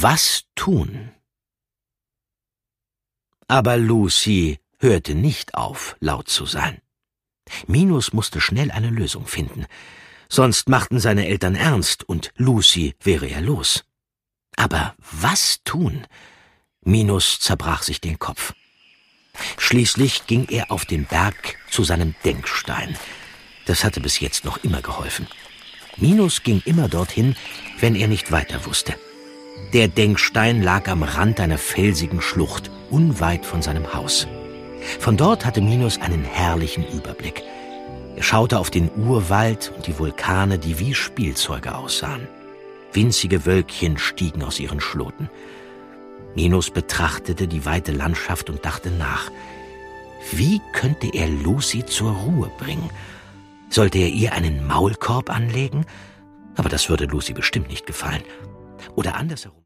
Was tun? Aber Lucy hörte nicht auf, laut zu sein. Minus musste schnell eine Lösung finden, sonst machten seine Eltern ernst und Lucy wäre er los. Aber was tun? Minus zerbrach sich den Kopf. Schließlich ging er auf den Berg zu seinem Denkstein. Das hatte bis jetzt noch immer geholfen. Minus ging immer dorthin, wenn er nicht weiter wusste. Der Denkstein lag am Rand einer felsigen Schlucht, unweit von seinem Haus. Von dort hatte Minus einen herrlichen Überblick. Er schaute auf den Urwald und die Vulkane, die wie Spielzeuge aussahen. Winzige Wölkchen stiegen aus ihren Schloten. Minus betrachtete die weite Landschaft und dachte nach. Wie könnte er Lucy zur Ruhe bringen? Sollte er ihr einen Maulkorb anlegen? Aber das würde Lucy bestimmt nicht gefallen. Oder andersherum.